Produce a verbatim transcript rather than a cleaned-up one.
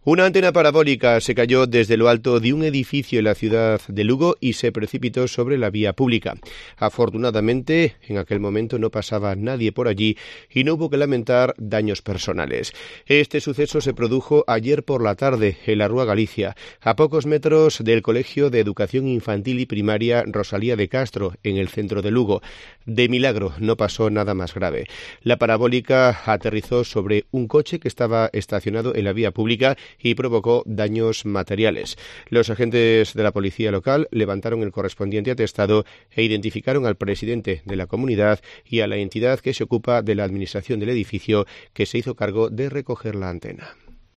Una antena parabólica se cayó desde lo alto de un edificio en la ciudad de Lugo y se precipitó sobre la vía pública. Afortunadamente, en aquel momento no pasaba nadie por allí y no hubo que lamentar daños personales. Este suceso se produjo ayer por la tarde en la Rúa Galicia, a pocos metros del Colegio de Educación Infantil y Primaria Rosalía de Castro, en el centro de Lugo. De milagro no pasó nada más grave. La parabólica aterrizó sobre un coche que estaba estacionado en la vía pública y provocó daños materiales. Los agentes de la policía local levantaron el correspondiente atestado e identificaron al presidente de la comunidad y a la entidad que se ocupa de la administración del edificio, que se hizo cargo de recoger la antena.